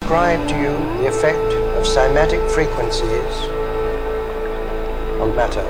describe to you the effect of cymatic frequencies on matter.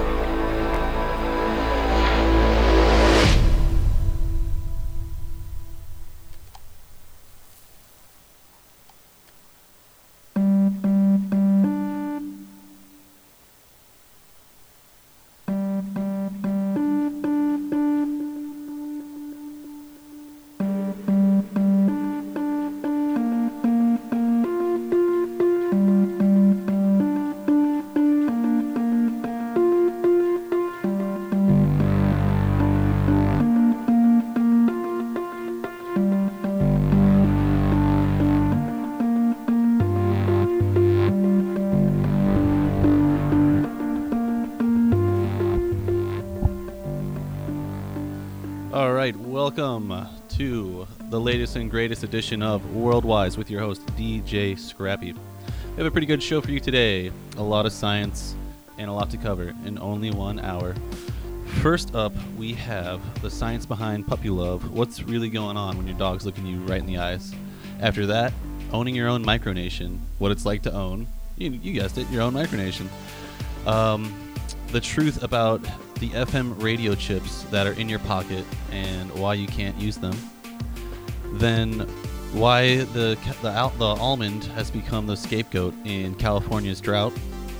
Welcome to the latest and greatest edition of Worldwise with your host, DJ Scrappy. We have a pretty good show for you today. A lot of science and a lot to cover in only 1 hour. First up, we have the science behind puppy love. What's really going on when your dog's looking you right in the eyes? After that, owning your own micronation. What it's like to own, you guessed it, your own micronation. The truth about the FM radio chips that are in your pocket and why you can't use them. Then why the almond has become the scapegoat in California's drought.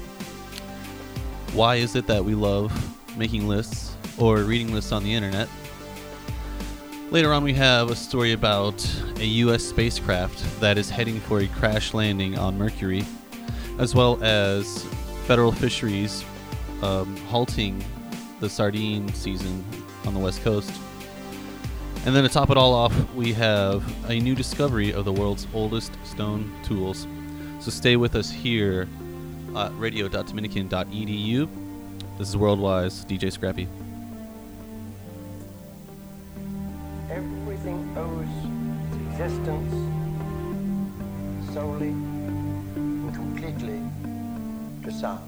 Why is it that we love making lists or reading lists on the internet? Later on we have a story about a U.S. spacecraft that is heading for a crash landing on Mercury, as well as federal fisheries halting the sardine season on the West Coast. And then to top it all off, we have a new discovery of the world's oldest stone tools. So stay with us here at radio.dominican.edu. This is Worldwise, DJ Scrappy. Everything owes its existence solely and completely to sound.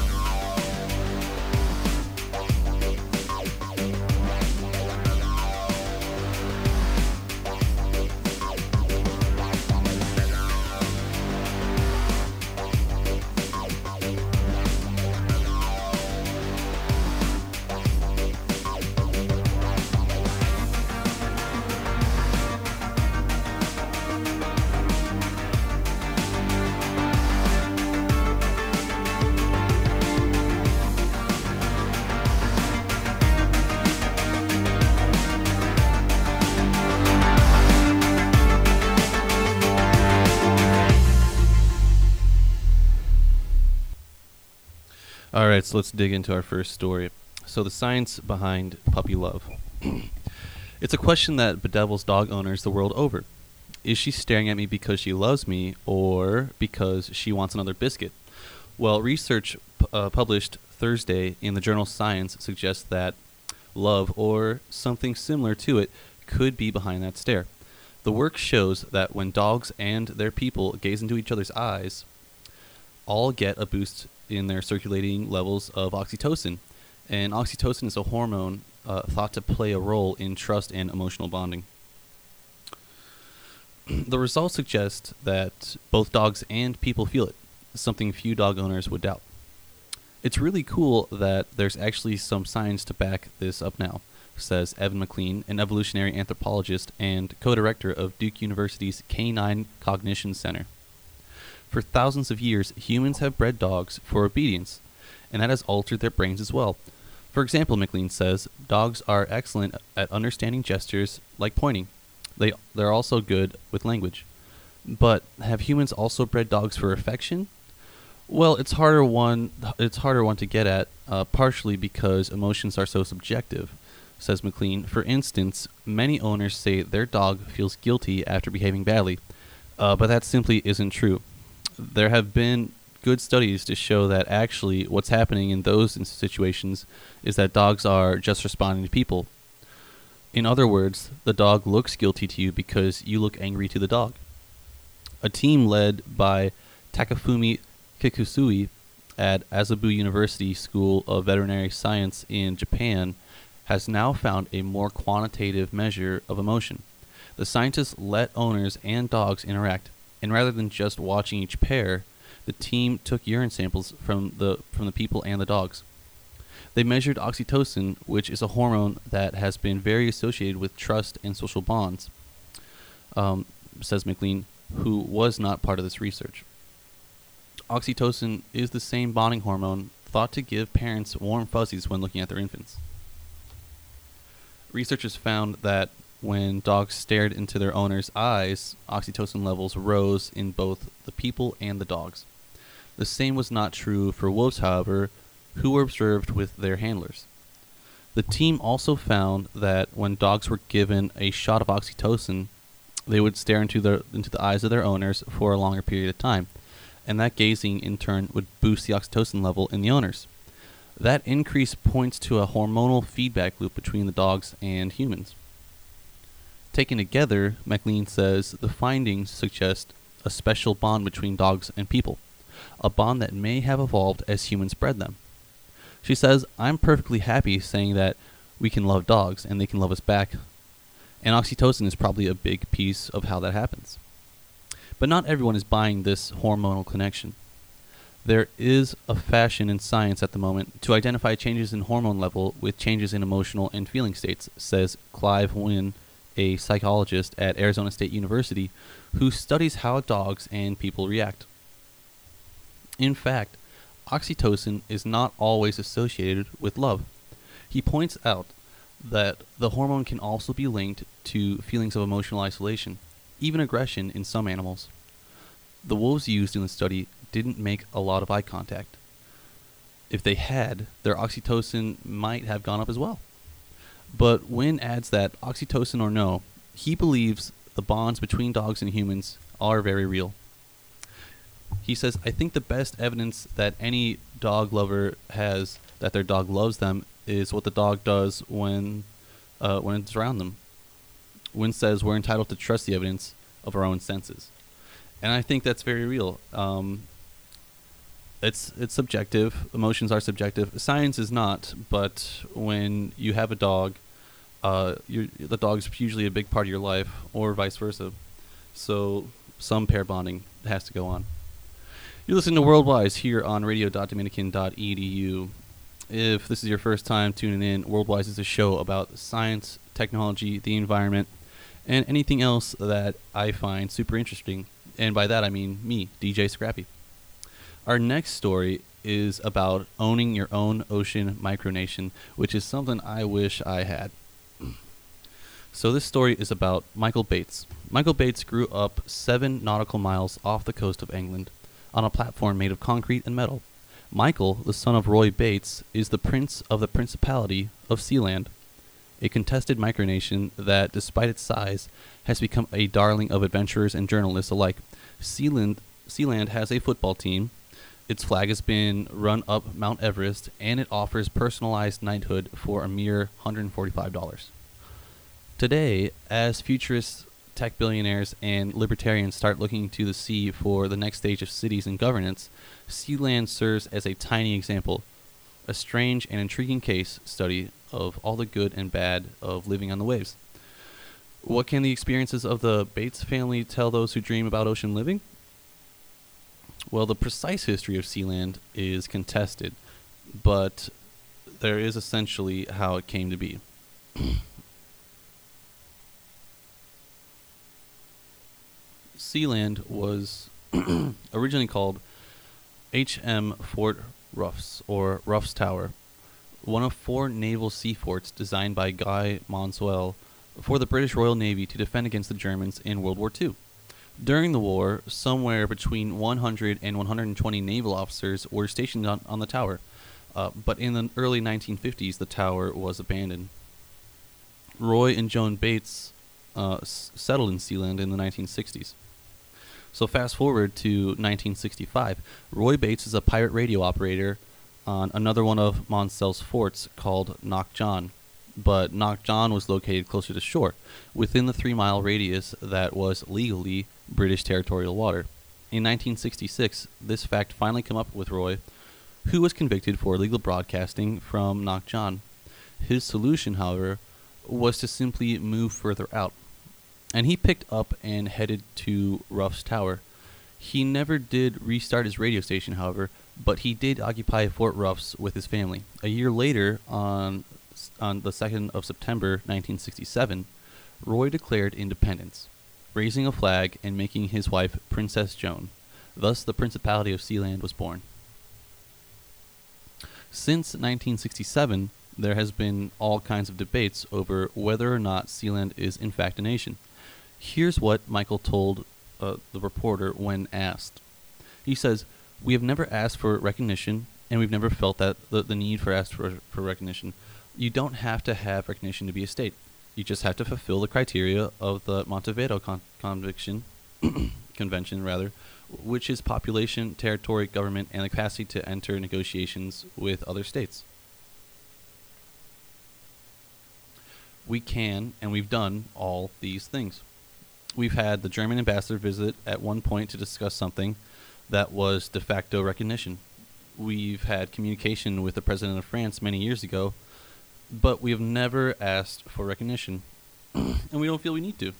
Alright, so let's dig into our first story. So the science behind puppy love. It's a question that bedevils dog owners the world over. Is she staring at me because she loves me or because she wants another biscuit? Well, research published Thursday in the journal Science suggests that love, or something similar to it, could be behind that stare. The work shows that when dogs and their people gaze into each other's eyes, all get a boost in their circulating levels of oxytocin. And oxytocin is a hormone thought to play a role in trust and emotional bonding. The results suggest that both dogs and people feel it, something few dog owners would doubt. It's really cool that there's actually some science to back this up now, says Evan McLean, an evolutionary anthropologist and co-director of Duke University's Canine Cognition Center. For thousands of years, humans have bred dogs for obedience, and that has altered their brains as well. For example, McLean says, dogs are excellent at understanding gestures like pointing. They're also good with language. But have humans also bred dogs for affection? Well, it's harder one to get at, partially because emotions are so subjective, says McLean. For instance, many owners say their dog feels guilty after behaving badly, but that simply isn't true. There have been good studies to show that actually what's happening in those situations is that dogs are just responding to people. In other words, the dog looks guilty to you because you look angry to the dog. A team led by Takafumi Kikusui at Azabu University School of Veterinary Science in Japan has now found a more quantitative measure of emotion. The scientists let owners and dogs interact. And rather than just watching each pair, the team took urine samples from the people and the dogs. They measured oxytocin, which is a hormone that has been very associated with trust and social bonds, says McLean, who was not part of this research. Oxytocin is the same bonding hormone thought to give parents warm fuzzies when looking at their infants. Researchers found that when dogs stared into their owner's eyes, oxytocin levels rose in both the people and the dogs. The same was not true for wolves, however, who were observed with their handlers. The team also found that when dogs were given a shot of oxytocin, they would stare into the eyes of their owners for a longer period of time, and that gazing in turn would boost the oxytocin level in the owners. That increase points to a hormonal feedback loop between the dogs and humans. Taken together, McLean says the findings suggest a special bond between dogs and people, a bond that may have evolved as humans bred them. She says, "I'm perfectly happy saying that we can love dogs and they can love us back, and oxytocin is probably a big piece of how that happens." But not everyone is buying this hormonal connection. There is a fashion in science at the moment to identify changes in hormone level with changes in emotional and feeling states, says Clive Wynne, a psychologist at Arizona State University who studies how dogs and people react. In fact, oxytocin is not always associated with love. He points out that the hormone can also be linked to feelings of emotional isolation, even aggression in some animals. The wolves used in the study didn't make a lot of eye contact. If they had, their oxytocin might have gone up as well. But Wynne adds that oxytocin or no, he believes the bonds between dogs and humans are very real. He says, "I think the best evidence that any dog lover has that their dog loves them is what the dog does when it's around them." Wynne says we're entitled to trust the evidence of our own senses. And I think that's very real. It's subjective. Emotions are subjective. Science is not. But when you have a dog, the dog's usually a big part of your life, or vice versa. So some pair bonding has to go on. You're listening to Worldwise here on radio.dominican.edu. If this is your first time tuning in, Worldwise is a show about science, technology, the environment, and anything else that I find super interesting. And by that I mean me, DJ Scrappy. Our next story is about owning your own ocean micronation, which is something I wish I had. So this story is about Michael Bates. Michael Bates grew up 7 nautical miles off the coast of England on a platform made of concrete and metal. Michael, the son of Roy Bates, is the prince of the Principality of Sealand, a contested micronation that, despite its size, has become a darling of adventurers and journalists alike. Sealand has a football team. Its flag has been run up Mount Everest, and it offers personalized knighthood for a mere $145. Today, as futurists, tech billionaires, and libertarians start looking to the sea for the next stage of cities and governance, Sealand serves as a tiny example, a strange and intriguing case study of all the good and bad of living on the waves. What can the experiences of the Bates family tell those who dream about ocean living? Well, the precise history of Sealand is contested, but there is essentially how it came to be. Sealand was originally called H.M. Fort Ruffs, or Ruffs Tower, one of 4 naval sea forts designed by Guy Monswell for the British Royal Navy to defend against the Germans in World War II. During the war, somewhere between 100 and 120 naval officers were stationed on the tower, but in the early 1950s, the tower was abandoned. Roy and Joan Bates settled in Sealand in the 1960s. So fast forward to 1965, Roy Bates is a pirate radio operator on another one of Monsell's forts called Knock John. But Knock John was located closer to shore, within the 3-mile radius that was legally British territorial water. In 1966, this fact finally came up with Roy, who was convicted for illegal broadcasting from Knock John. His solution, however, was to simply move further out, and he picked up and headed to Ruffs Tower, He never did restart his radio station, however, but he did occupy Fort Ruffs with his family. A year later, on the 2nd of September 1967, Roy declared independence, raising a flag and making his wife Princess Joan. Thus, the Principality of Sealand was born. Since 1967, there has been all kinds of debates over whether or not Sealand is in fact a nation. Here's what Michael told the reporter when asked. He says, "We have never asked for recognition, and we've never felt that the need for ask for recognition. You don't have to have recognition to be a state. You just have to fulfill the criteria of the Montevideo Convention, which is population, territory, government, and the capacity to enter negotiations with other states. We can, and we've done all these things. We've had the German ambassador visit at one point to discuss something that was de facto recognition. We've had communication with the president of France many years ago, but we have never asked for recognition, and we don't feel we need to."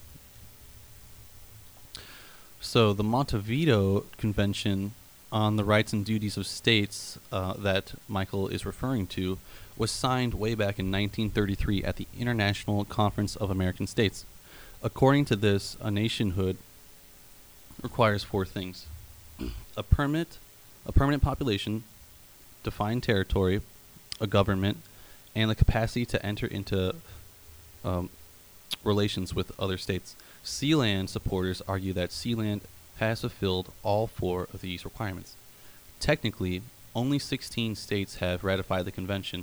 So the Montevideo Convention on the Rights and Duties of States that Michael is referring to was signed way back in 1933 at the International Conference of American States. According to this, a nationhood requires 4 things: a permanent population, defined territory, a government, and the capacity to enter into relations with other states. Sealand supporters argue that Sealand has fulfilled all 4 of these requirements. Technically, only 16 states have ratified the convention,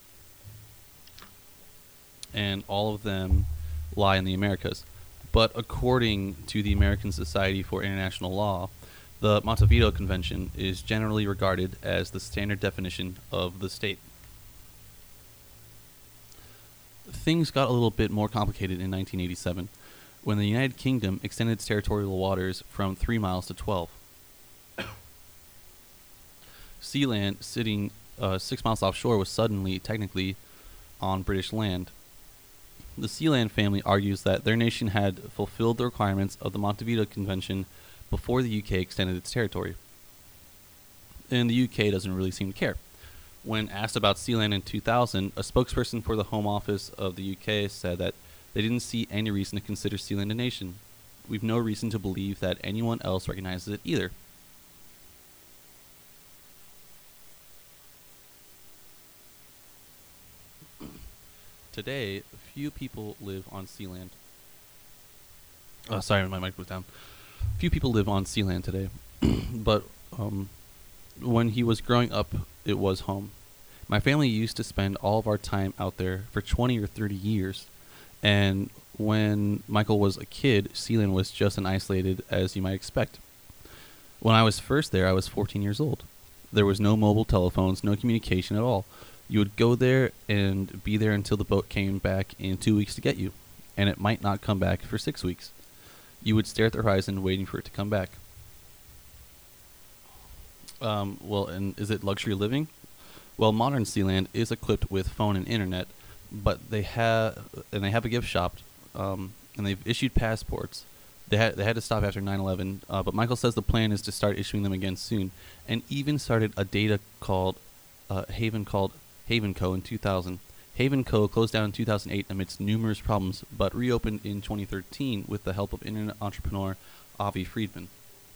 and all of them lie in the Americas. But according to the American Society for International Law, the Montevideo Convention is generally regarded as the standard definition of the state. Things got a little bit more complicated in 1987 when the United Kingdom extended its territorial waters from 3 miles to 12. Sealand, sitting 6 miles offshore, was suddenly, technically, on British land. The Sealand family argues that their nation had fulfilled the requirements of the Montevideo Convention before the UK extended its territory. And the UK doesn't really seem to care. When asked about Sealand in 2000, a spokesperson for the Home Office of the UK said that they didn't see any reason to consider Sealand a nation. We've no reason to believe that anyone else recognizes it either. Today, few people live on Sealand. Sorry, my mic was down. Few people live on Sealand today, but when he was growing up, it was home. My family used to spend all of our time out there for 20 or 30 years, and when Michael was a kid, Sealand was just as isolated as you might expect. When I was first there, I was 14 years old. There was no mobile telephones, no communication at all. You would go there and be there until the boat came back in 2 weeks to get you, and it might not come back for 6 weeks. You would stare at the horizon waiting for it to come back. Well, and is it luxury living? Well, modern Sealand is equipped with phone and internet, but they have a gift shop, and they've issued passports. They had to stop after 9/11, but Michael says the plan is to start issuing them again soon, and even started a data called Havenco in 2000. Havenco closed down in 2008 amidst numerous problems, but reopened in 2013 with the help of internet entrepreneur Avi Friedman.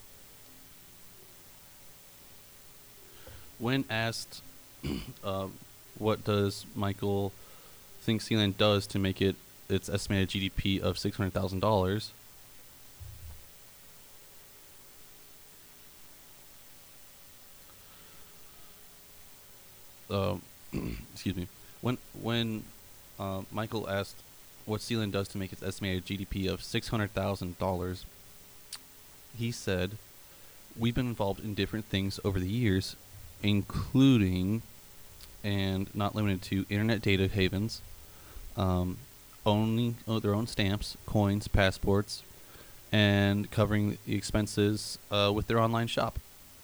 When asked what does Michael think Sealand does to make it its estimated GDP of $600,000, excuse me. When Michael asked what Sealand does to make its estimated GDP of $600,000, he said, "We've been involved in different things over the years, including, and not limited to, internet data havens, owning their own stamps, coins, passports, and covering the expenses with their online shop.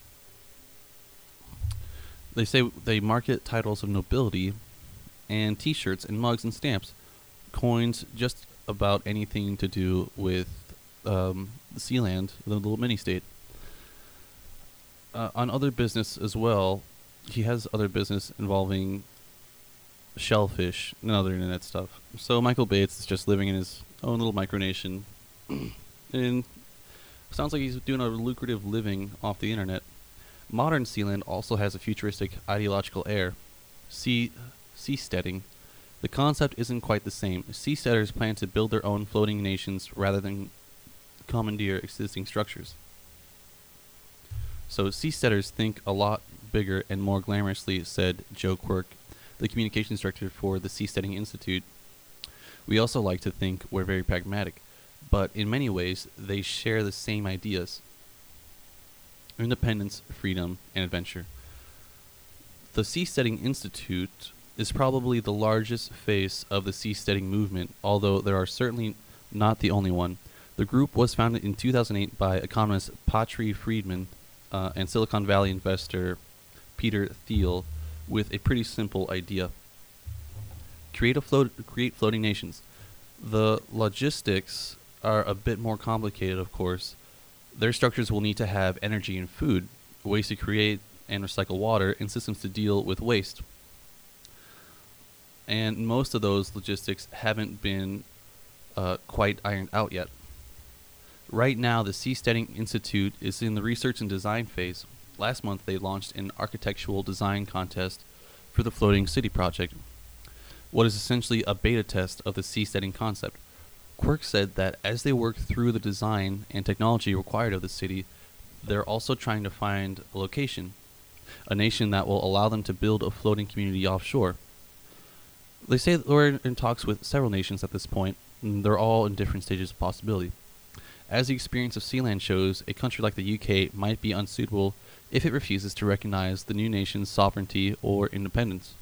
They say they market titles of nobility and T-shirts and mugs and stamps, coins, just about anything to do with Sealand, the little mini-state. On other business as well, he has other business involving shellfish and other internet stuff. So Michael Bates is just living in his own little micronation, and sounds like he's doing a lucrative living off the internet. Modern Sealand also has a futuristic ideological air. Seasteading. The concept isn't quite the same. Seasteaders plan to build their own floating nations rather than commandeer existing structures. So seasteaders think a lot bigger and more glamorously, said Joe Quirk, the communications director for the Seasteading Institute. We also like to think we're very pragmatic, but in many ways they share the same ideas: independence, freedom, and adventure. The Seasteading Institute is probably the largest face of the seasteading movement, although there are certainly not the only one. The group was founded in 2008 by economist Patri Friedman and Silicon Valley investor Peter Thiel with a pretty simple idea: create floating nations. The logistics are a bit more complicated, of course. Their structures will need to have energy and food, ways to create and recycle water, and systems to deal with waste. And most of those logistics haven't been quite ironed out yet. Right now, the Seasteading Institute is in the research and design phase. Last month, they launched an architectural design contest for the Floating City project, what is essentially a beta test of the seasteading concept. Quirk said that as they work through the design and technology required of the city, they're also trying to find a location, a nation that will allow them to build a floating community offshore. They say that we're in talks with several nations at this point, and they're all in different stages of possibility. As the experience of Sealand shows, a country like the UK might be unsuitable if it refuses to recognize the new nation's sovereignty or independence.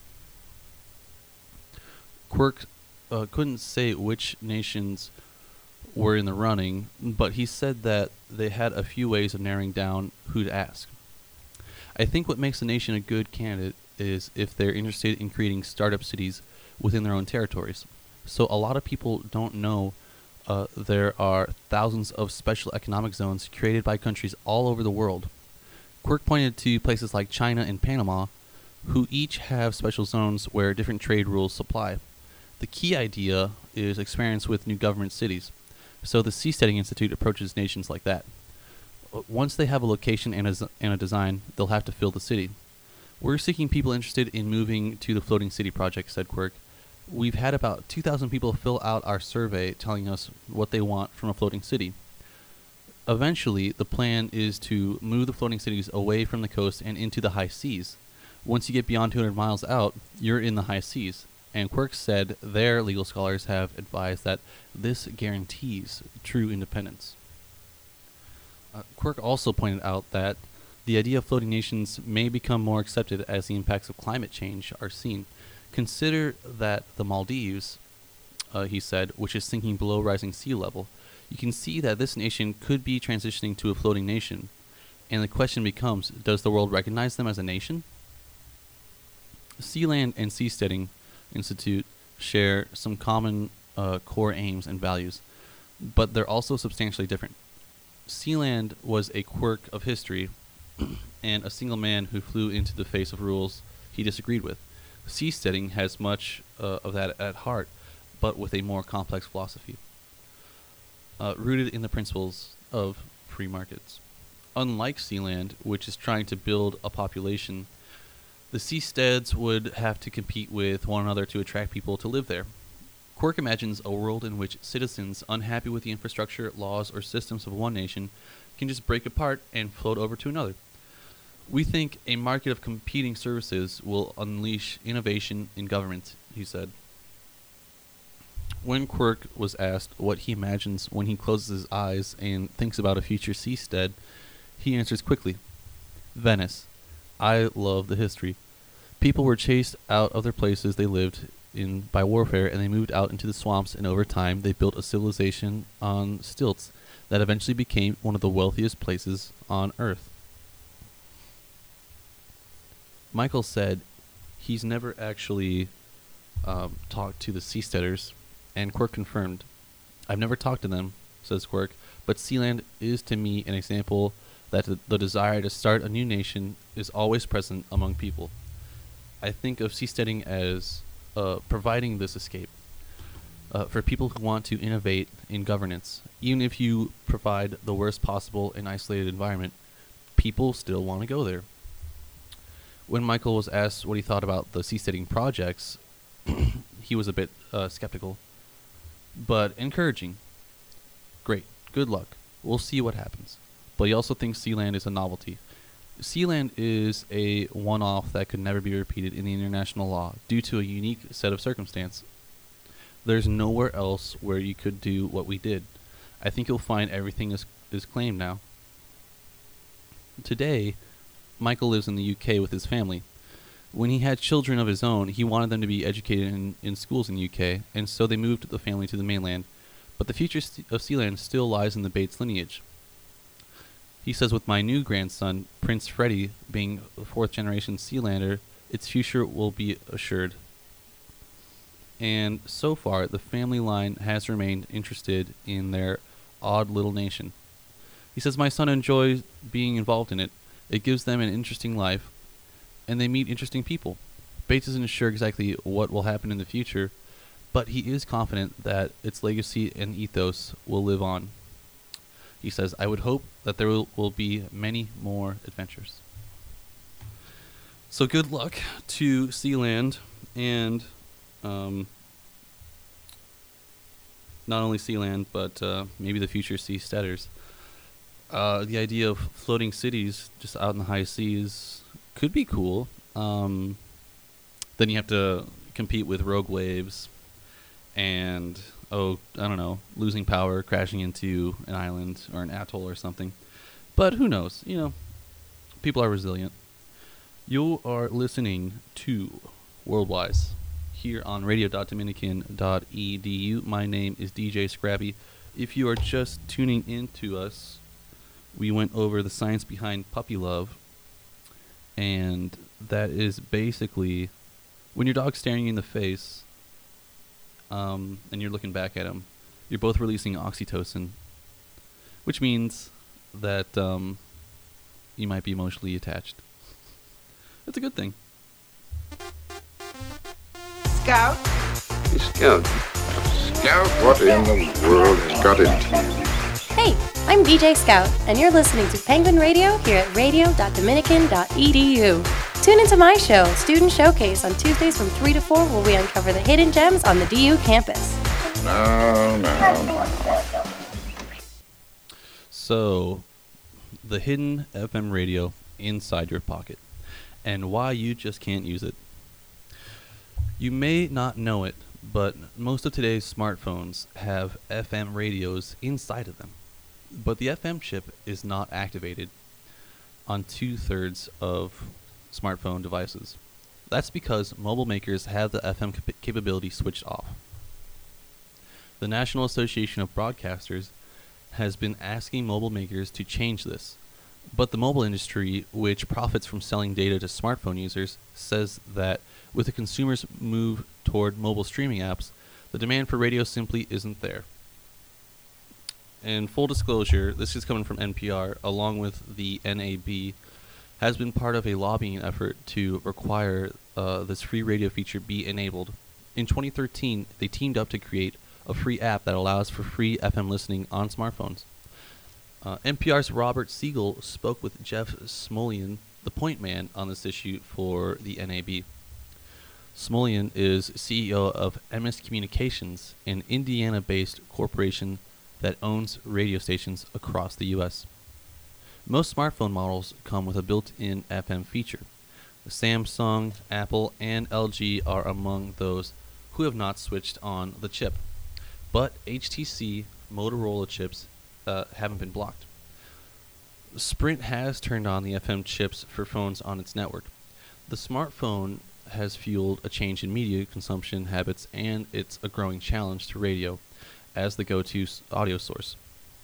Quirk couldn't say which nations were in the running, but he said that they had a few ways of narrowing down who to ask. I think what makes a nation a good candidate is if they're interested in creating startup cities within their own territories. So a lot of people don't know there are thousands of special economic zones created by countries all over the world. Quirk pointed to places like China and Panama, who each have special zones where different trade rules apply. The key idea is experience with new government cities. So the Seasteading Institute approaches nations like that. Once they have a location and a design, they'll have to fill the city. We're seeking people interested in moving to the Floating City project, said Quirk. We've had about 2,000 people fill out our survey telling us what they want from a floating city. Eventually, the plan is to move the floating cities away from the coast and into the high seas. Once you get beyond 200 miles out, you're in the high seas. And Quirk said their legal scholars have advised that this guarantees true independence. Quirk also pointed out that the idea of floating nations may become more accepted as the impacts of climate change are seen. Consider that the Maldives, he said, which is sinking below rising sea level, you can see that this nation could be transitioning to a floating nation. And the question becomes, does the world recognize them as a nation? Sealand and Seasteading Institute share some common core aims and values, but they're also substantially different. Sealand was a quirk of history and a single man who flew into the face of rules he disagreed with. Seasteading has much of that at heart, but with a more complex philosophy, rooted in the principles of free markets. Unlike Sealand, which is trying to build a population, the seasteads would have to compete with one another to attract people to live there. Quirk imagines a world in which citizens unhappy with the infrastructure, laws, or systems of one nation can just break apart and float over to another. We think a market of competing services will unleash innovation in government, he said. When Quirk was asked what he imagines when he closes his eyes and thinks about a future seastead, he answers quickly, Venice. I love the history. People were chased out of their places they lived in by warfare, and they moved out into the swamps, and over time they built a civilization on stilts that eventually became one of the wealthiest places on Earth. Michael said he's never actually talked to the seasteaders, and Quirk confirmed, I've never talked to them, says Quirk, but Sealand is to me an example that the desire to start a new nation is always present among people. I think of seasteading as providing this escape for people who want to innovate in governance. Even if you provide the worst possible and isolated environment, people still want to go there. When Michael was asked what he thought about the seasteading projects, he was a bit skeptical, but encouraging. Great, good luck. We'll see what happens. But he also thinks Sealand is a novelty. Sealand is a one-off that could never be repeated in the international law due to a unique set of circumstance. There's nowhere else where you could do what we did. I think you'll find everything is claimed now. Today, Michael lives in the UK with his family. When he had children of his own, he wanted them to be educated in schools in the UK, and so they moved the family to the mainland. But the future of Sealand still lies in the Bates lineage. He says, with my new grandson, Prince Freddie, being a fourth-generation Sealander, its future will be assured. And so far, the family line has remained interested in their odd little nation. He says, my son enjoys being involved in it. It gives them an interesting life, and they meet interesting people. Bates isn't sure exactly what will happen in the future, but he is confident that its legacy and ethos will live on. He says, I would hope that there will be many more adventures. So good luck to Sealand, and not only Sealand, but maybe the future seasteaders. The idea of floating cities just out in the high seas could be cool. Then you have to compete with rogue waves and, I don't know, losing power, crashing into an island or an atoll or something. But who knows? People are resilient. You are listening to Worldwise here on radio.dominican.edu. My name is DJ Scrappy. If you are just tuning in to us, we went over the science behind puppy love, and that is basically when your dog's staring you in the face and you're looking back at him, you're both releasing oxytocin, which means that you might be emotionally attached. That's a good thing. Scout? Hey, Scout. Scout, what in the world has got into you? Hey, I'm DJ Scout, and you're listening to Penguin Radio here at radio.dominican.edu. Tune into my show, Student Showcase, on Tuesdays from 3 to 4, where we uncover the hidden gems on the DU campus. No. So, the hidden FM radio inside your pocket, and why you just can't use it. You may not know it, but most of today's smartphones have FM radios inside of them. But the FM chip is not activated on 2/3 of smartphone devices. That's because mobile makers have the FM capability switched off. The National Association of Broadcasters has been asking mobile makers to change this, but the mobile industry, which profits from selling data to smartphone users, says that with the consumer's move toward mobile streaming apps, the demand for radio simply isn't there. And full disclosure, this is coming from NPR, along with the NAB, has been part of a lobbying effort to require this free radio feature be enabled. In 2013, they teamed up to create a free app that allows for free FM listening on smartphones. NPR's Robert Siegel spoke with Jeff Smolian, the point man on this issue for the NAB. Smolian is CEO of MS Communications, an Indiana-based corporation that owns radio stations across the U.S. Most smartphone models come with a built-in FM feature. Samsung, Apple, and LG are among those who have not switched on the chip. But HTC, Motorola chips haven't been blocked. Sprint has turned on the FM chips for phones on its network. The smartphone has fueled a change in media consumption habits, and it's a growing challenge to radio as the go-to audio source.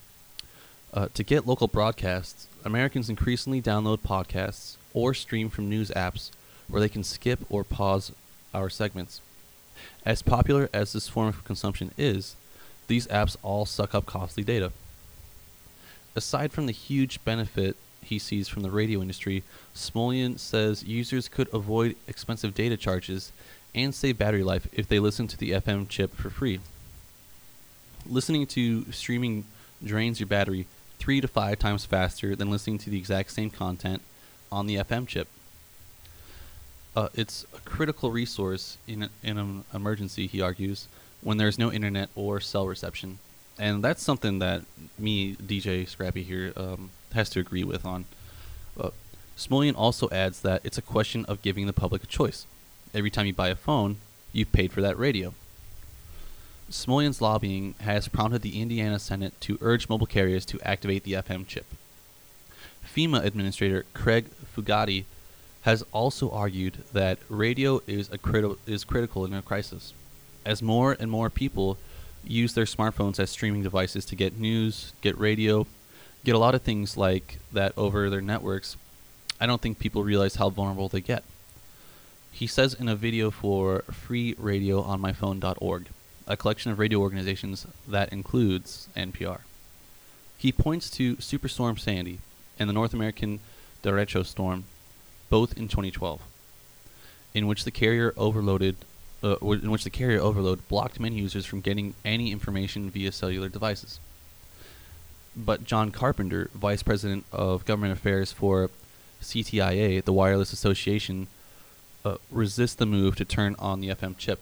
To get local broadcasts, Americans increasingly download podcasts or stream from news apps where they can skip or pause our segments. As popular as this form of consumption is, these apps all suck up costly data. Aside from the huge benefit he sees from the radio industry, Smolian says users could avoid expensive data charges and save battery life if they listen to the FM chip for free. Listening to streaming drains your battery 3 to 5 times faster than listening to the exact same content on the FM chip. It's a critical resource in an emergency, he argues, when there's no internet or cell reception. And that's something that me, DJ Scrappy here, has to agree with on. Smolian also adds that it's a question of giving the public a choice. Every time you buy a phone, you've paid for that radio. Smolian's lobbying has prompted the Indiana Senate to urge mobile carriers to activate the FM chip. FEMA Administrator Craig Fugate has also argued that radio is critical in a crisis. As more and more people use their smartphones as streaming devices to get news, get radio, get a lot of things like that over their networks, I don't think people realize how vulnerable they get. He says in a video for freeradioonmyphone.org, a collection of radio organizations that includes NPR. He points to Superstorm Sandy and the North American Derecho storm, both in 2012, in which the carrier overload blocked many users from getting any information via cellular devices. But John Carpenter, Vice President of Government Affairs for CTIA, the Wireless Association, resists the move to turn on the FM chip.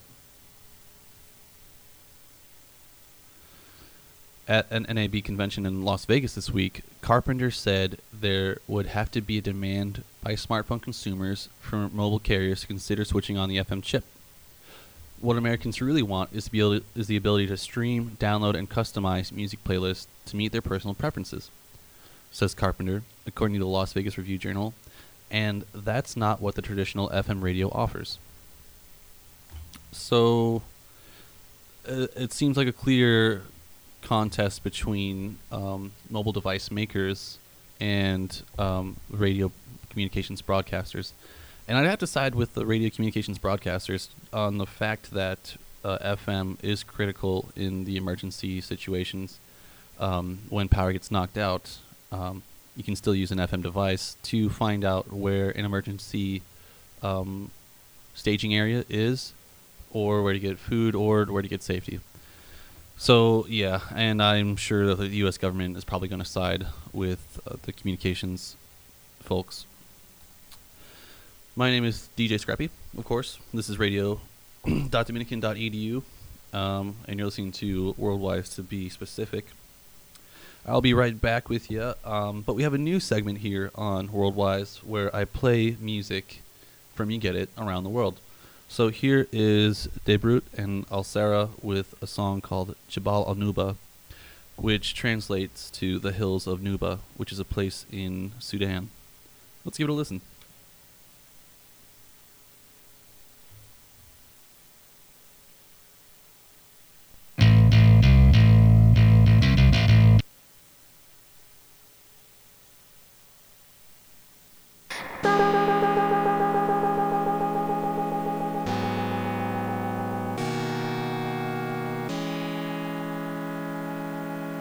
At an NAB convention in Las Vegas this week, Carpenter said there would have to be a demand by smartphone consumers for mobile carriers to consider switching on the FM chip. What Americans really want is the ability to stream, download, and customize music playlists to meet their personal preferences, says Carpenter, according to the Las Vegas Review-Journal, and that's not what the traditional FM radio offers. So, it seems like a clear contest between mobile device makers and radio communications broadcasters. And I'd have to side with the radio communications broadcasters on the fact that FM is critical in the emergency situations. When power gets knocked out, you can still use an FM device to find out where an emergency staging area is, or where to get food, or where to get safety. So, yeah, and I'm sure that the U.S. government is probably going to side with the communications folks. My name is DJ Scrappy, of course. This is radio.dominican.edu, and you're listening to Worldwise to be specific. I'll be right back with you, but we have a new segment here on Worldwise where I play music from You Get It around the world. So here is Debrut and Alcera with a song called Jabal al-Nuba, which translates to the Hills of Nuba, which is a place in Sudan. Let's give it a listen.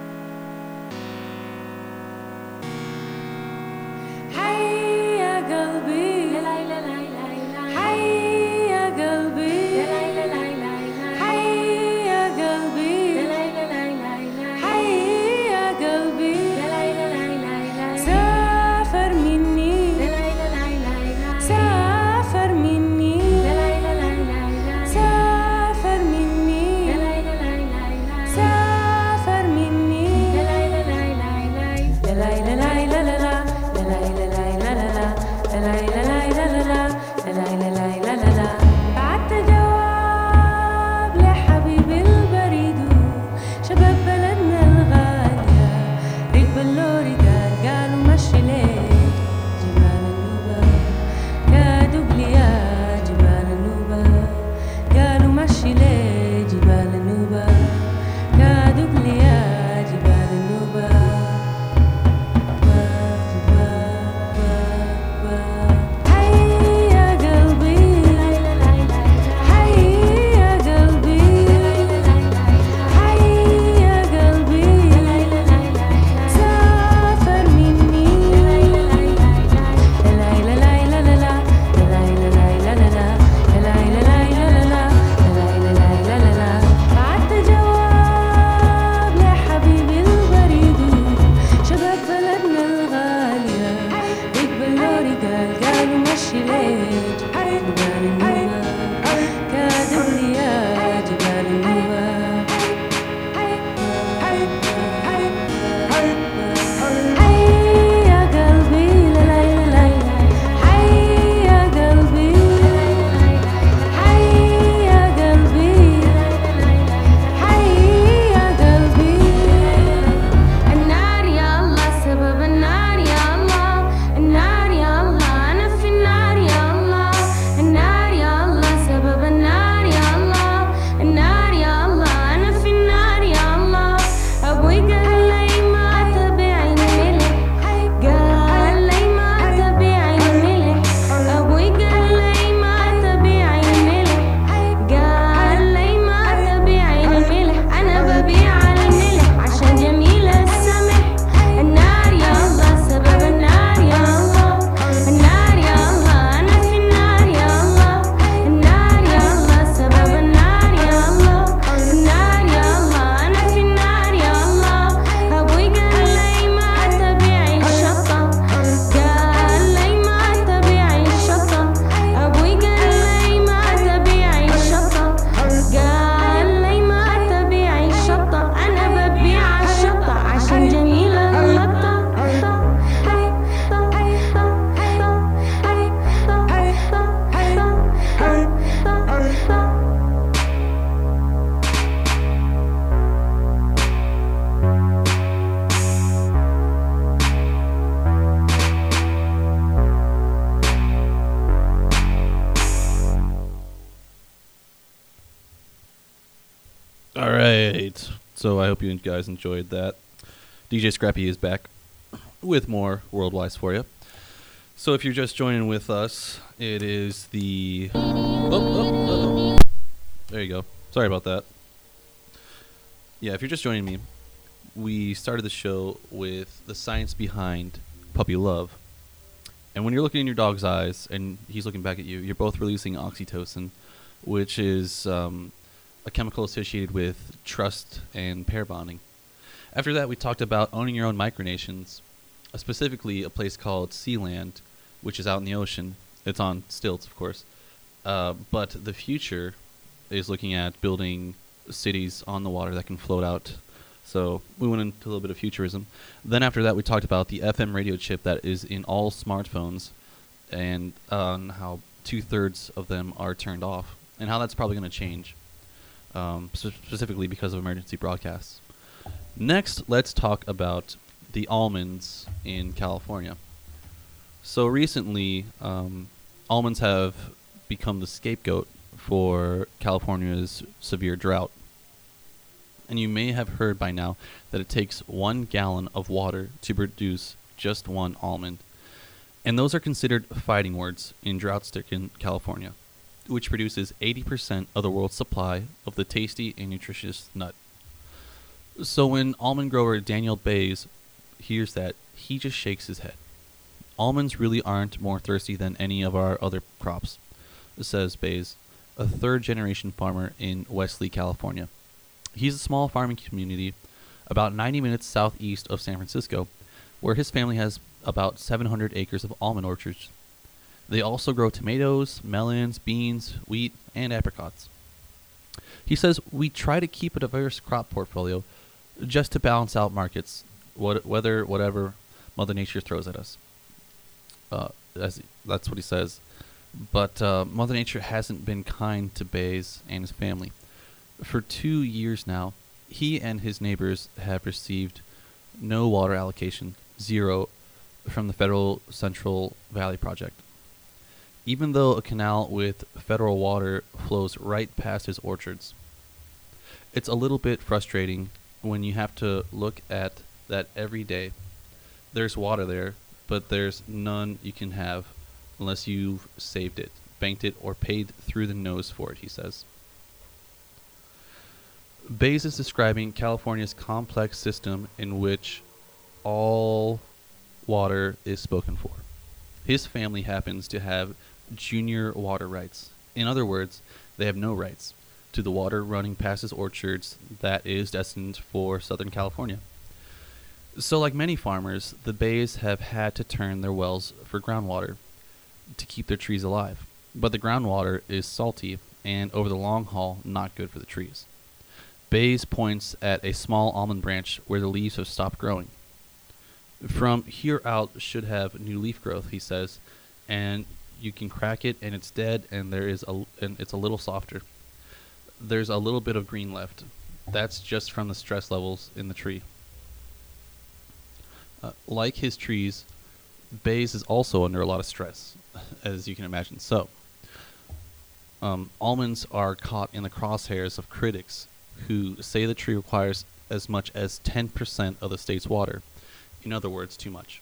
Hey, So I hope you guys enjoyed that. DJ Scrappy is back with more Worldwise for you. So if you're just joining with us, it is the... There you go. Sorry about that. Yeah, if you're just joining me, we started the show with the science behind puppy love. And when you're looking in your dog's eyes and he's looking back at you, you're both releasing oxytocin, which is a chemical associated with trust and pair bonding. After that, we talked about owning your own micronations, specifically a place called Sealand, which is out in the ocean. It's on stilts, of course. But the future is looking at building cities on the water that can float out. So we went into a little bit of futurism. Then after that, we talked about the FM radio chip that is in all smartphones and how 2/3 of them are turned off and how that's probably going to change, specifically because of emergency broadcasts. Next, let's talk about the almonds in California. So recently, almonds have become the scapegoat for California's severe drought. And you may have heard by now that it takes 1 gallon of water to produce just one almond. And those are considered fighting words in drought-stricken California, which produces 80% of the world's supply of the tasty and nutritious nut. So when almond grower Daniel Bays hears that, he just shakes his head. Almonds really aren't more thirsty than any of our other crops, says Bays, a third-generation farmer in Wesley, California. He's a small farming community about 90 minutes southeast of San Francisco, where his family has about 700 acres of almond orchards. They also grow tomatoes, melons, beans, wheat, and apricots. He says, "We try to keep a diverse crop portfolio just to balance out markets, whatever Mother Nature throws at us." That's what he says. But Mother Nature hasn't been kind to Bays and his family. For 2 years now, he and his neighbors have received no water allocation, 0, from the Federal Central Valley Project. Even though a canal with federal water flows right past his orchards. It's a little bit frustrating when you have to look at that every day. There's water there, but there's none you can have unless you've saved it, banked it, or paid through the nose for it, he says. Bays is describing California's complex system in which all water is spoken for. His family happens to have junior water rights. In other words, they have no rights to the water running past his orchards that is destined for Southern California. So like many farmers, the Bays have had to turn their wells for groundwater to keep their trees alive. But the groundwater is salty and over the long haul not good for the trees. Bays points at a small almond branch where the leaves have stopped growing. From here out should have new leaf growth, he says, and you can crack it and it's dead and it's a little softer. There's a little bit of green left. That's just from the stress levels in the tree. Like his trees, Bays is also under a lot of stress, as you can imagine. So, almonds are caught in the crosshairs of critics who say the tree requires as much as 10% of the state's water. In other words, too much.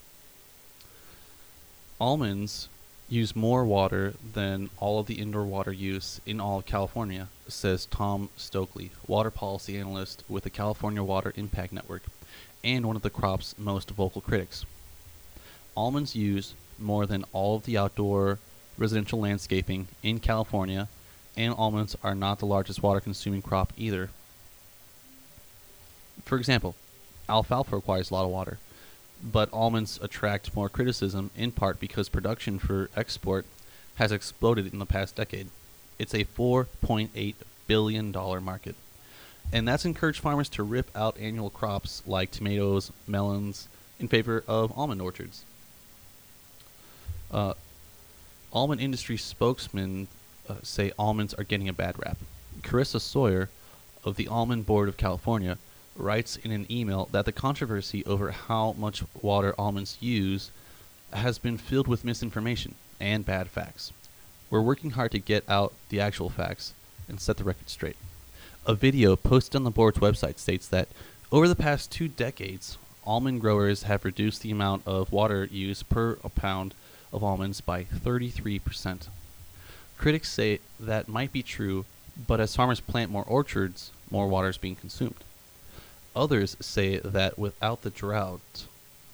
Almonds use more water than all of the indoor water use in all of California, says Tom Stokely, water policy analyst with the California Water Impact Network, and one of the crop's most vocal critics. Almonds use more than all of the outdoor residential landscaping in California, and almonds are not the largest water-consuming crop either. For example, alfalfa requires a lot of water, but almonds attract more criticism in part because production for export has exploded in the past decade. It's a $4.8 billion market. And that's encouraged farmers to rip out annual crops like tomatoes, melons, in favor of almond orchards. Almond industry spokesmen say almonds are getting a bad rap. Carissa Sawyer of the Almond Board of California writes in an email that the controversy over how much water almonds use has been filled with misinformation and bad facts. We're working hard to get out the actual facts and set the record straight. A video posted on the board's website states that over the past 2 decades, almond growers have reduced the amount of water used per a pound of almonds by 33%. Critics say that might be true, but as farmers plant more orchards, more water is being consumed. Others say that without the drought,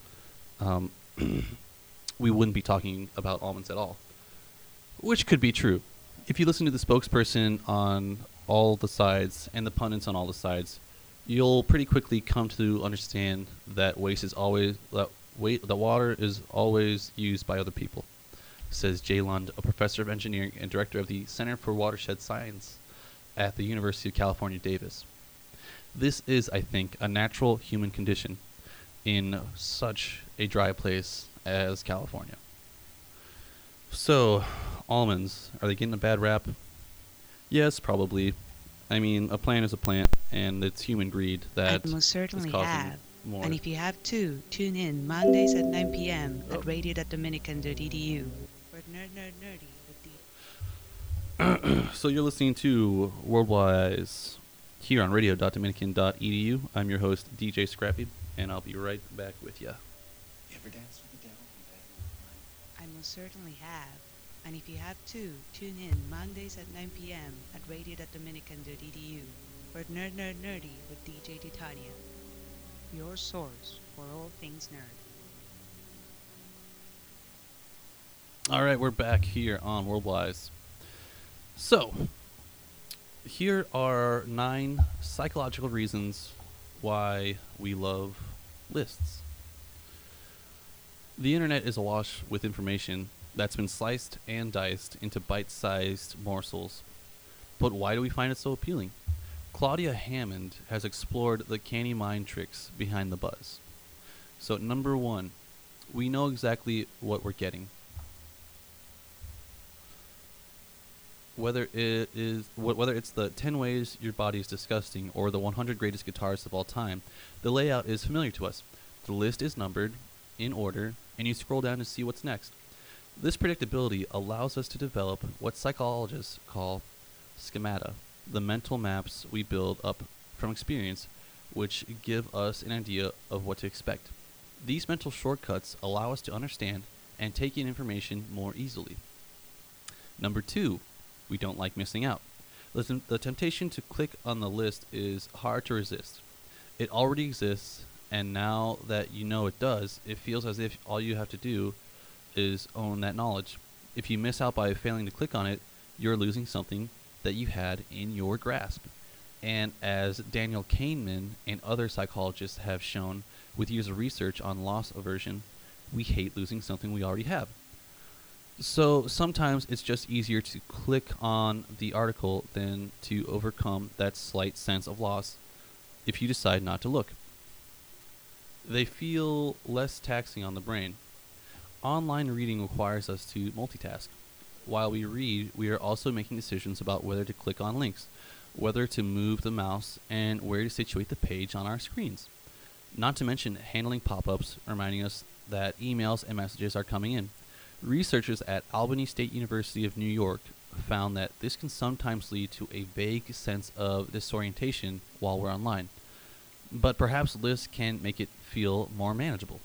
we wouldn't be talking about almonds at all, which could be true. If you listen to the spokesperson on all the sides and the pundits on all the sides, you'll pretty quickly come to understand that water is always used by other people, says Jay Lund, a professor of engineering and director of the Center for Watershed Science at the University of California, Davis. This is, I think, a natural human condition in such a dry place as California. So, almonds, are they getting a bad rap? Yes, probably. I mean, a plant is a plant, and it's human greed that I most certainly is causing have. more. And if you have too, tune in Mondays at 9 p.m. at radio.dominican.edu for Nerd Nerd Nerdy with the... So you're listening to Worldwise here on radio.dominican.edu. I'm your host, DJ Scrappy, and I'll be right back with ya. You ever dance with the devil? I most certainly have. And if you have too, tune in Mondays at 9 p.m. at radio.dominican.edu for Nerd Nerd Nerdy with DJ Titania, your source for all things nerd. All right, we're back here on Worldwise. So, here are 9 psychological reasons why we love lists. The internet is awash with information that's been sliced and diced into bite-sized morsels. But why do we find it so appealing? Claudia Hammond has explored the canny mind tricks behind the buzz. So, number 1, we know exactly what we're getting. Whether it's the 10 ways your body is disgusting or the 100 greatest guitarists of all time, the layout is familiar to us. The list is numbered in order, and you scroll down to see what's next. This predictability allows us to develop what psychologists call schemata, the mental maps we build up from experience, which give us an idea of what to expect. These mental shortcuts allow us to understand and take in information more easily. Number 2, we don't like missing out. The temptation to click on the list is hard to resist. It already exists, and now that you know it does, it feels as if all you have to do is own that knowledge. If you miss out by failing to click on it, you're losing something that you had in your grasp. And as Daniel Kahneman and other psychologists have shown with years of research on loss aversion, we hate losing something we already have. So sometimes it's just easier to click on the article than to overcome that slight sense of loss if you decide not to look. They feel less taxing on the brain. Online reading requires us to multitask. While we read, we are also making decisions about whether to click on links, whether to move the mouse, and where to situate the page on our screens. Not to mention handling pop-ups reminding us that emails and messages are coming in. Researchers at Albany State University of New York found that this can sometimes lead to a vague sense of disorientation while we're online. But perhaps lists can make it feel more manageable.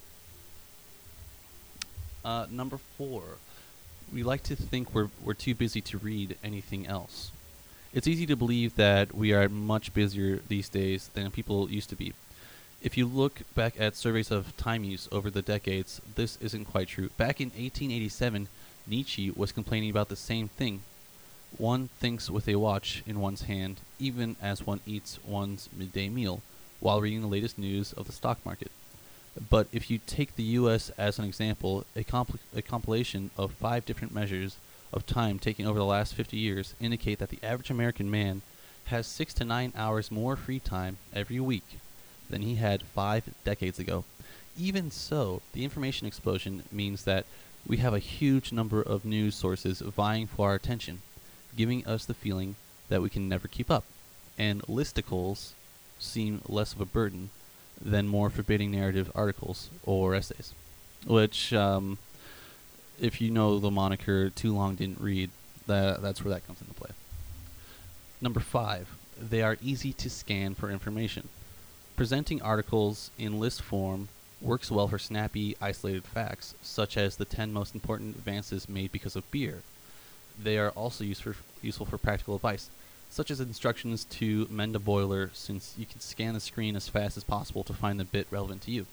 Number 4, we like to think we're too busy to read anything else. It's easy to believe that we are much busier these days than people used to be. If you look back at surveys of time use over the decades, this isn't quite true. Back in 1887, Nietzsche was complaining about the same thing. One thinks with a watch in one's hand, even as one eats one's midday meal, while reading the latest news of the stock market. But if you take the U.S. as an example, a compilation of 5 different measures of time taken over the last 50 years indicate that the average American man has 6 to 9 hours more free time every week than he had 5 decades ago. Even so, the information explosion means that we have a huge number of news sources vying for our attention, giving us the feeling that we can never keep up. And listicles seem less of a burden than more forbidding narrative articles or essays, which, if you know the moniker "Too Long Didn't Read," that's where that comes into play. Number 5, they are easy to scan for information. Presenting articles in list form works well for snappy, isolated facts, such as the 10 most important advances made because of beer. They are also useful for practical advice, such as instructions to mend a boiler, since you can scan the screen as fast as possible to find the bit relevant to you.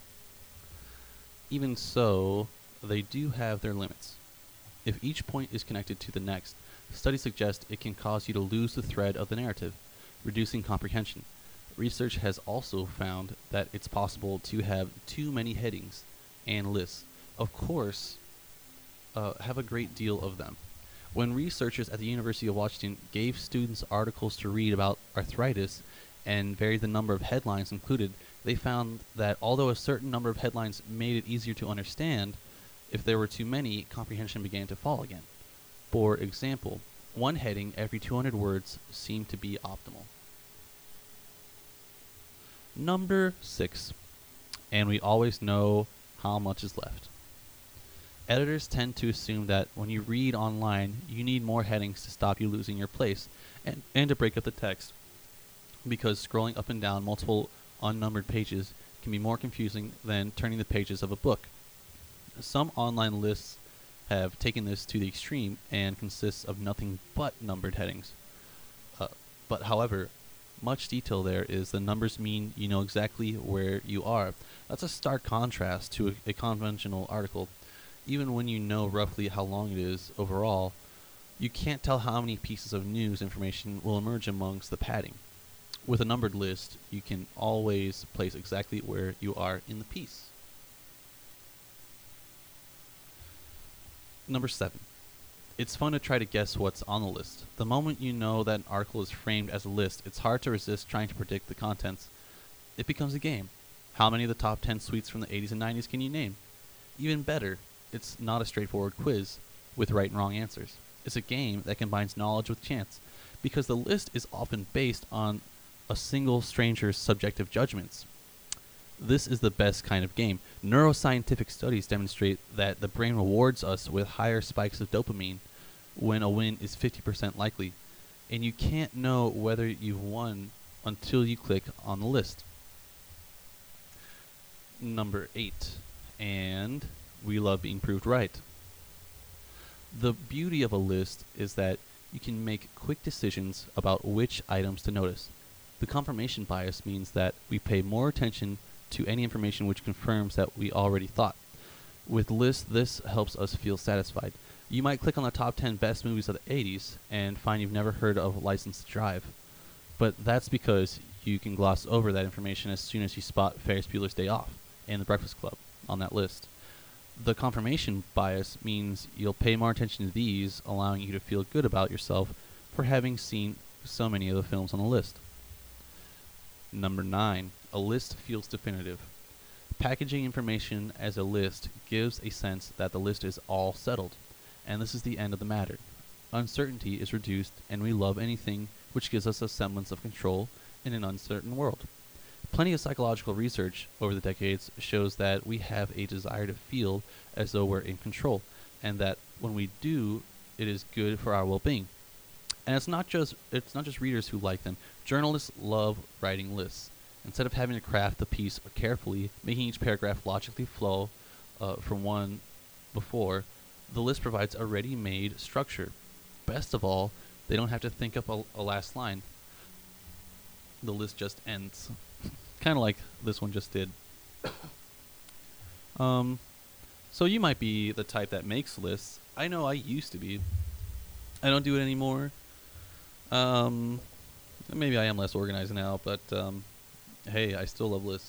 Even so, they do have their limits. If each point is connected to the next, studies suggest it can cause you to lose the thread of the narrative, reducing comprehension. Research has also found that it's possible to have too many headings and lists. Of course, have a great deal of them. When researchers at the University of Washington gave students articles to read about arthritis and varied the number of headlines included, they found that although a certain number of headlines made it easier to understand, if there were too many, comprehension began to fall again. For example, one heading every 200 words seemed to be optimal. Number 6, and we always know how much is left. Editors tend to assume that when you read online, you need more headings to stop you losing your place and to break up the text, because scrolling up and down multiple unnumbered pages can be more confusing than turning the pages of a book. Some online lists have taken this to the extreme and consists of nothing but numbered headings. But however, much detail there is the numbers mean you know exactly where you are. That's a stark contrast to a conventional article. Even when you know roughly how long it is overall, you can't tell how many pieces of news information will emerge amongst the padding. With a numbered list, you can always place exactly where you are in the piece. Number 7. It's fun to try to guess what's on the list. The moment you know that an article is framed as a list, it's hard to resist trying to predict the contents. It becomes a game. How many of the top 10 sweets from the 80s and 90s can you name? Even better, it's not a straightforward quiz with right and wrong answers. It's a game that combines knowledge with chance, because the list is often based on a single stranger's subjective judgments. This is the best kind of game. Neuroscientific studies demonstrate that the brain rewards us with higher spikes of dopamine when a win is 50% likely, and you can't know whether you've won until you click on the list. Number 8, and we love being proved right. The beauty of a list is that you can make quick decisions about which items to notice. The confirmation bias means that we pay more attention to any information which confirms that we already thought. With lists, this helps us feel satisfied. You might click on the top 10 best movies of the 80s and find you've never heard of License to Drive. But that's because you can gloss over that information as soon as you spot Ferris Bueller's Day Off and The Breakfast Club on that list. The confirmation bias means you'll pay more attention to these, allowing you to feel good about yourself for having seen so many of the films on the list. Number 9. A list feels definitive. Packaging information as a list gives a sense that the list is all settled, and this is the end of the matter. Uncertainty is reduced, and we love anything which gives us a semblance of control in an uncertain world. Plenty of psychological research over the decades shows that we have a desire to feel as though we're in control, and that when we do, it is good for our well-being. And it's not just readers who like them. Journalists love writing lists. Instead of having to craft the piece carefully, making each paragraph logically flow from one before, the list provides a ready-made structure. Best of all, they don't have to think up a last line. The list just ends. Kind of like this one just did. So you might be the type that makes lists. I know I used to be. I don't do it anymore. Maybe I am less organized now, but hey, I still love lists.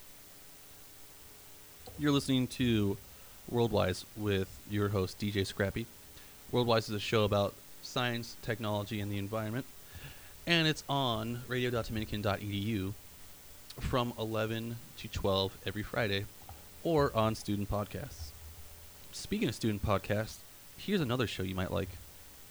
You're listening to Worldwise with your host, DJ Scrappy. Worldwise is a show about science, technology, and the environment, and it's on radio.dominican.edu from 11 to 12 every Friday, or on student podcasts. Speaking of student podcasts, here's another show you might like.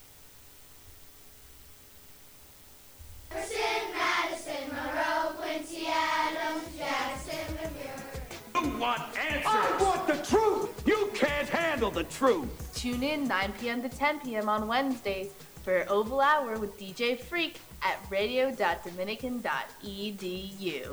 I want the truth! You can't handle the truth! Tune in 9 p.m. to 10 p.m. on Wednesdays for Oval Hour with DJ Freak at radio.dominican.edu.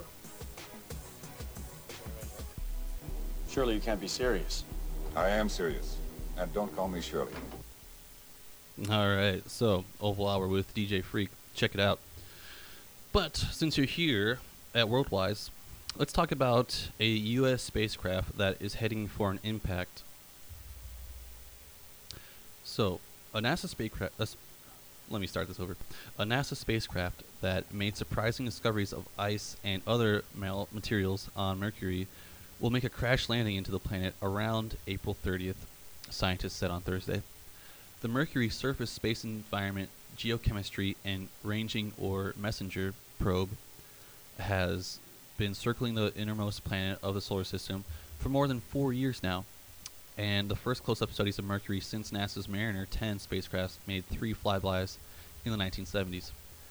Surely you can't be serious. I am serious. And don't call me Shirley. All right, so Oval Hour with DJ Freak. Check it out. But since you're here at Worldwise, let's talk about a U.S. spacecraft that is heading for an impact. So, a NASA spacecraft. Let me start this over. A NASA spacecraft that made surprising discoveries of ice and other materials on Mercury will make a crash landing into the planet around April 30th, scientists said on Thursday. The Mercury Surface Space Environment Geochemistry and Ranging or MESSENGER probe has been circling the innermost planet of the solar system for more than 4 years now, and the first close-up studies of Mercury since NASA's Mariner 10 spacecraft made 3 flybys in the 1970s.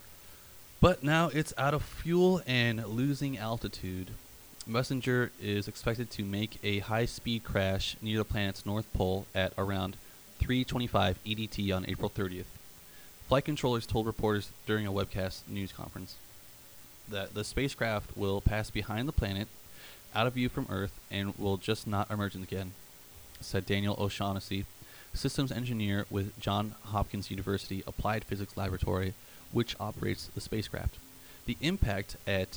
But now it's out of fuel and losing altitude. MESSENGER is expected to make a high-speed crash near the planet's north pole at around 3:25 EDT on April 30th. Flight controllers told reporters during a webcast news conference that the spacecraft will pass behind the planet, out of view from Earth, and will just not emerge again, said Daniel O'Shaughnessy, systems engineer with Johns Hopkins University Applied Physics Laboratory, which operates the spacecraft. The impact at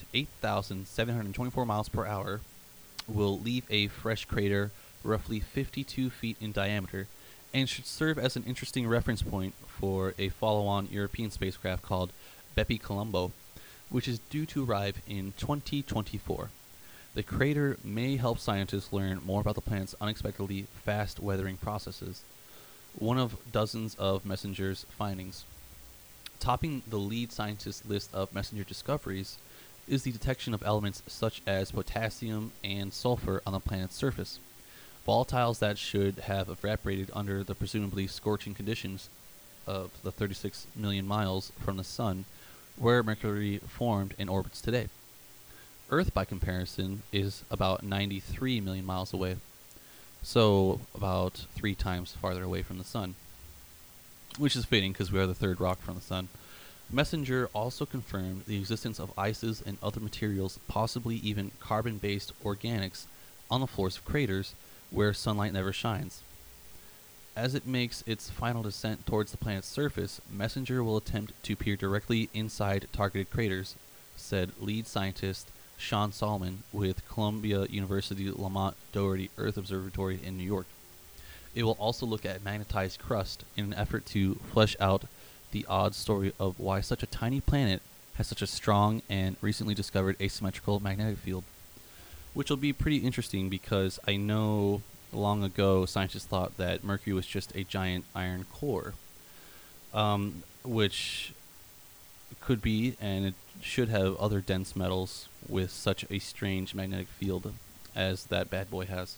8,724 miles per hour will leave a fresh crater roughly 52 feet in diameter and should serve as an interesting reference point for a follow-on European spacecraft called Bepi Colombo, which is due to arrive in 2024. The crater may help scientists learn more about the planet's unexpectedly fast weathering processes, one of dozens of MESSENGER's findings. Topping the lead scientist's list of MESSENGER discoveries is the detection of elements such as potassium and sulfur on the planet's surface, volatiles that should have evaporated under the presumably scorching conditions of the 36 million miles from the Sun, where Mercury formed and orbits today. Earth, by comparison, is about 93 million miles away, so about 3 times farther away from the Sun, which is fitting because we are the third rock from the Sun. MESSENGER also confirmed the existence of ices and other materials, possibly even carbon-based organics, on the floors of craters where sunlight never shines. As it makes its final descent towards the planet's surface, MESSENGER will attempt to peer directly inside targeted craters, said lead scientist Sean Solomon with Columbia University Lamont Doherty Earth Observatory in New York. It will also look at magnetized crust in an effort to flesh out the odd story of why such a tiny planet has such a strong and recently discovered asymmetrical magnetic field, which will be pretty interesting because I know long ago scientists thought that Mercury was just a giant iron core, which could be, and it should have other dense metals with such a strange magnetic field as that bad boy has.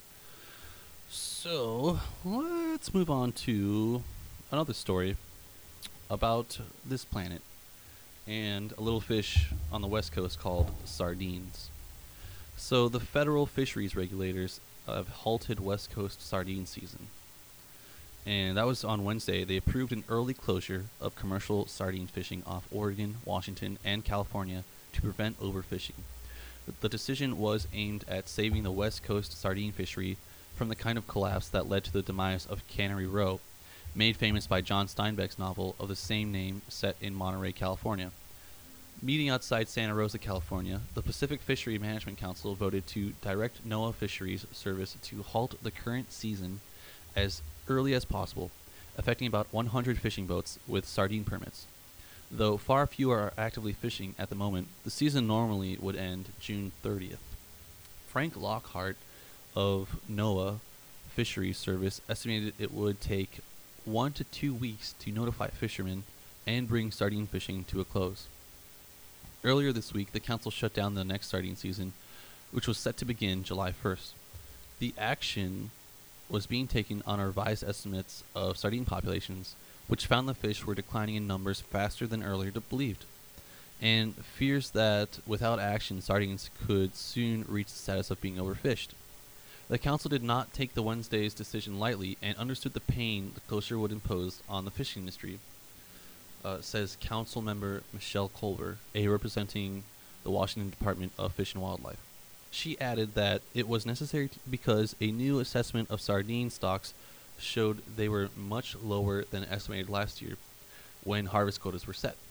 So let's move on to another story about this planet and a little fish on the west coast called sardines. So the federal fisheries regulators have halted west coast sardine season, and that was on Wednesday. They approved an early closure of commercial sardine fishing off Oregon, Washington, and California to prevent overfishing. The decision was aimed at saving the west coast sardine fishery from the kind of collapse that led to the demise of Cannery Row, made famous by John Steinbeck's novel of the same name set in Monterey, California. Meeting outside Santa Rosa, California, the Pacific Fishery Management Council voted to direct NOAA Fisheries Service to halt the current season as early as possible, affecting about 100 fishing boats with sardine permits. Though far fewer are actively fishing at the moment, the season normally would end June 30th. Frank Lockhart of NOAA Fisheries Service estimated it would take 1 to 2 weeks to notify fishermen and bring sardine fishing to a close. Earlier this week, the council shut down the next sardine season, which was set to begin July 1st. The action was being taken on revised estimates of sardine populations, which found the fish were declining in numbers faster than earlier believed, and fears that without action, sardines could soon reach the status of being overfished. The council did not take the Wednesday's decision lightly and understood the pain the closure would impose on the fishing industry. says Council Member Michelle Culver, a representing the Washington Department of Fish and Wildlife. She added that it was necessary because a new assessment of sardine stocks showed they were much lower than estimated last year when harvest quotas were set.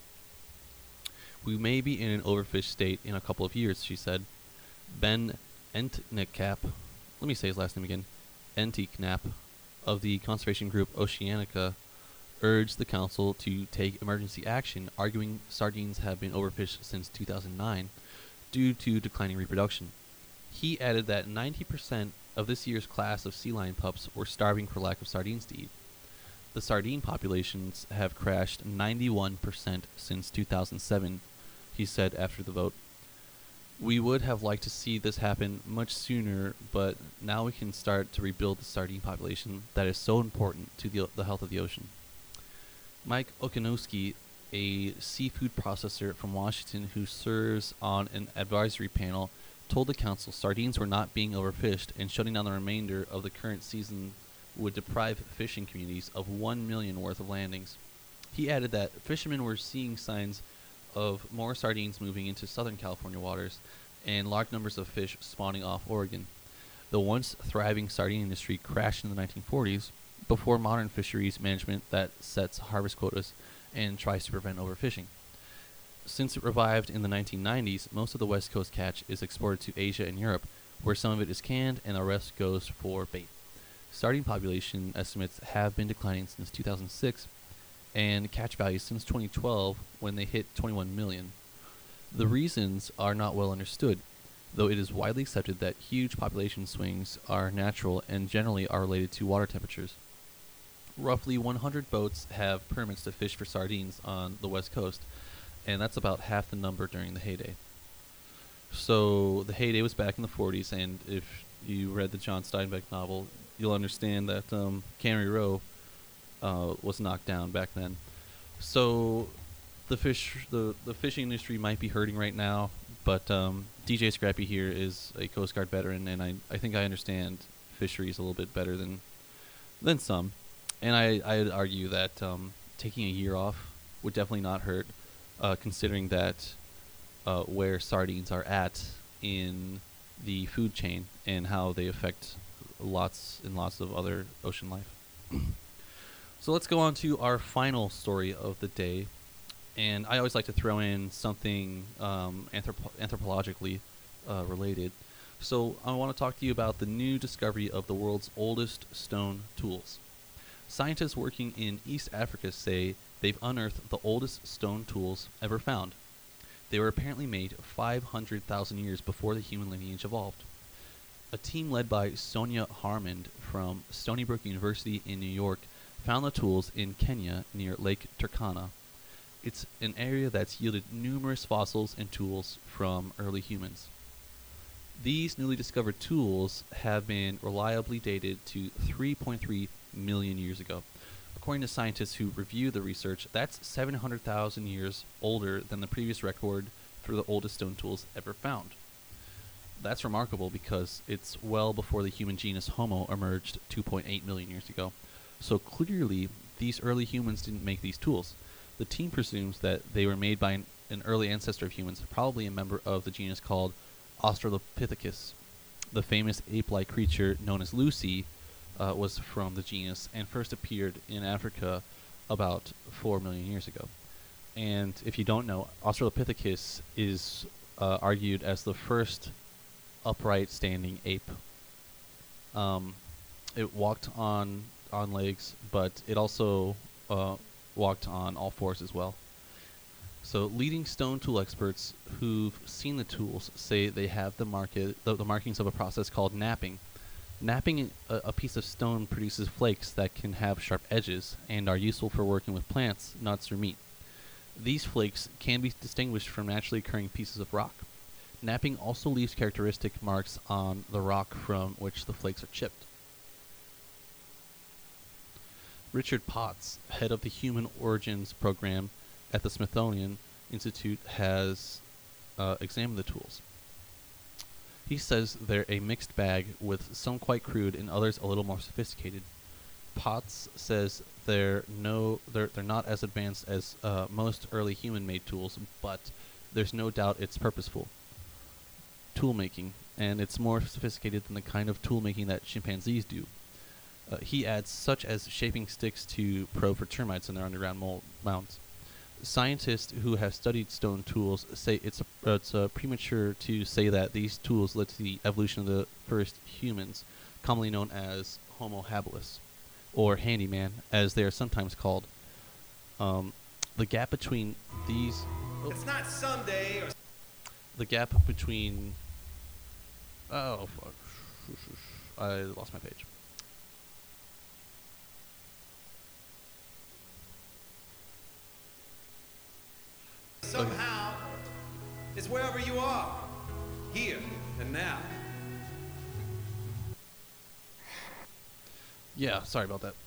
We may be in an overfished state in a couple of years, she said. Ben Entnikap, let me say his last name again, Entiknap, of the conservation group Oceanica, urged the council to take emergency action, arguing sardines have been overfished since 2009 due to declining reproduction. He added that 90% of this year's class of sea lion pups were starving for lack of sardines to eat. The sardine populations have crashed 91% since 2007, he said after the vote. We would have liked to see this happen much sooner, but now we can start to rebuild the sardine population that is so important to the health of the ocean. Mike Okanowski, a seafood processor from Washington who serves on an advisory panel, told the council sardines were not being overfished, and shutting down the remainder of the current season would deprive fishing communities of 1 million worth of landings. He added that fishermen were seeing signs of more sardines moving into Southern California waters and large numbers of fish spawning off Oregon. The once thriving sardine industry crashed in the 1940s before modern fisheries management that sets harvest quotas and tries to prevent overfishing. Since it revived in the 1990s, most of the West Coast catch is exported to Asia and Europe, where some of it is canned and the rest goes for bait. Sardine population estimates have been declining since 2006, and catch values since 2012 when they hit 21 million. The reasons are not well understood, though it is widely accepted that huge population swings are natural and generally are related to water temperatures. Roughly 100 boats have permits to fish for sardines on the West Coast, and that's about half the number during the heyday. So the heyday was back in the 40s, and if you read the John Steinbeck novel, you'll understand that Cannery Row was knocked down back then. So the fishing industry might be hurting right now, but DJ Scrappy here is a Coast Guard veteran, and I think I understand fisheries a little bit better than some. And I'd argue that taking a year off would definitely not hurt, considering that where sardines are at in the food chain and how they affect lots and lots of other ocean life. So let's go on to our final story of the day. And I always like to throw in something anthropologically related. So I want to talk to you about the new discovery of the world's oldest stone tools. Scientists working in East Africa say they've unearthed the oldest stone tools ever found. They were apparently made 500,000 years before the human lineage evolved. A team led by Sonia Harmond from Stony Brook University in New York found the tools in Kenya near Lake Turkana. It's an area that's yielded numerous fossils and tools from early humans. These newly discovered tools have been reliably dated to 3.3 million years ago. According to scientists who reviewed the research, that's 700,000 years older than the previous record for the oldest stone tools ever found. That's remarkable because it's well before the human genus Homo emerged 2.8 million years ago. So clearly, these early humans didn't make these tools. The team presumes that they were made by an early ancestor of humans, probably a member of the genus called Australopithecus. The famous ape-like creature known as Lucy was from the genus and first appeared in Africa about 4 million years ago. And if you don't know, Australopithecus is argued as the first upright standing ape. It walked on legs, but it also walked on all fours as well. So leading stone tool experts who've seen the tools say they have the markings of a process called knapping. Knapping a piece of stone produces flakes that can have sharp edges and are useful for working with plants, nuts, or meat. These flakes can be distinguished from naturally occurring pieces of rock. Knapping also leaves characteristic marks on the rock from which the flakes are chipped. Richard Potts, head of the Human Origins Program at the Smithsonian Institute, has examined the tools. He says they're a mixed bag, with some quite crude and others a little more sophisticated. Potts says they're not as advanced as most early human-made tools, but there's no doubt it's purposeful tool making, and it's more sophisticated than the kind of tool making that chimpanzees do. He adds, such as shaping sticks to probe for termites in their underground mounds. Scientists who have studied stone tools say it's premature to say that these tools led to the evolution of the first humans, commonly known as Homo habilis, or handyman, as they are sometimes called. The gap between these... It's not Sunday or... The gap between... Oh, fuck. I lost my page. Somehow, it's wherever you are, here and now. Yeah, sorry about that.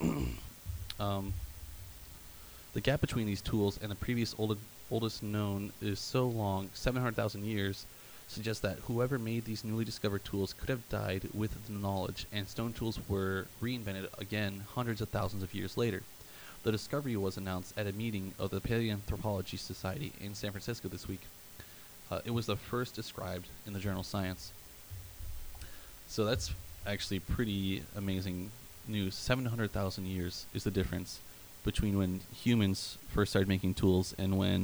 The gap between these tools and the previous oldest known is so long, 700,000 years, suggests that whoever made these newly discovered tools could have died with the knowledge, and stone tools were reinvented again hundreds of thousands of years later. The discovery was announced at a meeting of the Paleoanthropology Society in San Francisco this week. It was the first described in the journal Science. So that's actually pretty amazing news. 700,000 years is the difference between when humans first started making tools and when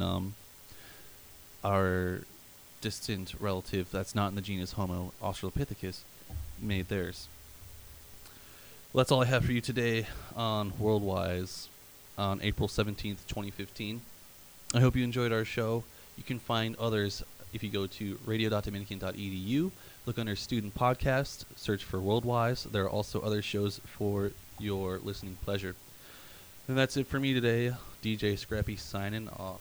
our distant relative that's not in the genus Homo, Australopithecus, made theirs. Well, that's all I have for you today on Worldwise on April 17th, 2015. I hope you enjoyed our show. You can find others if you go to radio.dominican.edu, look under Student Podcast, search for Worldwise. There are also other shows for your listening pleasure. And that's it for me today. DJ Scrappy signing off.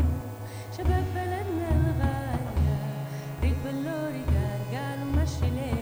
شباب بلدنا الغالية ريت بلوري قالوا مشي ليه